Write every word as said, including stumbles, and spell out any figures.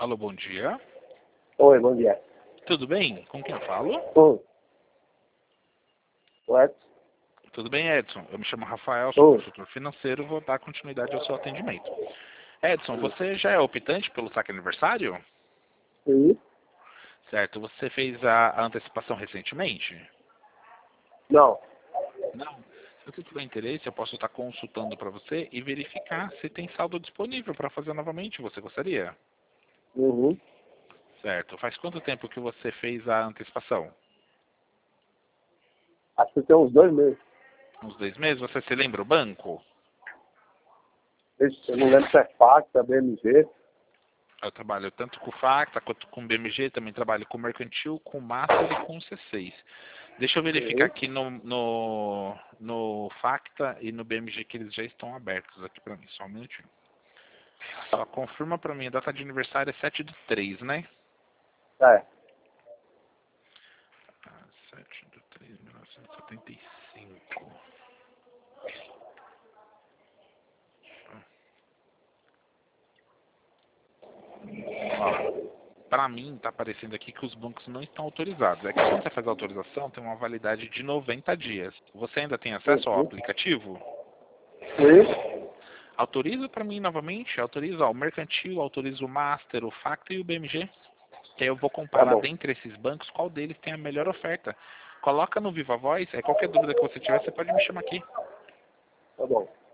Alô, bom dia. Oi, bom dia. Tudo bem? Com quem eu falo? Oi. What? Tudo bem, Edson? Eu me chamo Rafael, sou Oi. consultor financeiro, vou dar continuidade ao seu atendimento. Edson, você já é optante pelo saque aniversário? Sim. Certo. Você fez a, a antecipação recentemente? Não. Não. Se você tiver interesse, eu posso estar consultando para você e verificar se tem saldo disponível para fazer novamente. Você gostaria? Uhum. Certo. Faz quanto tempo que você fez a antecipação? Acho que tem uns dois meses. Uns dois meses? Você se lembra o banco? Eu não lembro se é Facta, B M G. Eu trabalho tanto com Facta quanto com B M G, também trabalho com Mercantil, com Master e com C seis. Deixa eu verificar Uhum. aqui no, no, no Facta e no B M G que eles já estão abertos aqui para mim. Só um minutinho. Só confirma para mim, a data de aniversário é sete do três, né? É. Ah, sete do três de mil novecentos e setenta e cinco. Para mim, está aparecendo aqui que os bancos não estão autorizados. É que quando você faz a autorização, tem uma validade de noventa dias. Você ainda tem acesso ao Uhum. aplicativo? Sim. Autoriza para mim novamente, autoriza ó, o Mercantil, autoriza o Master, o Facta e o B M G. Que aí eu vou Tá comparar bom. dentre esses bancos qual deles tem a melhor oferta. Coloca no Viva Voz, aí qualquer dúvida que você tiver, você pode me chamar aqui. Tá bom.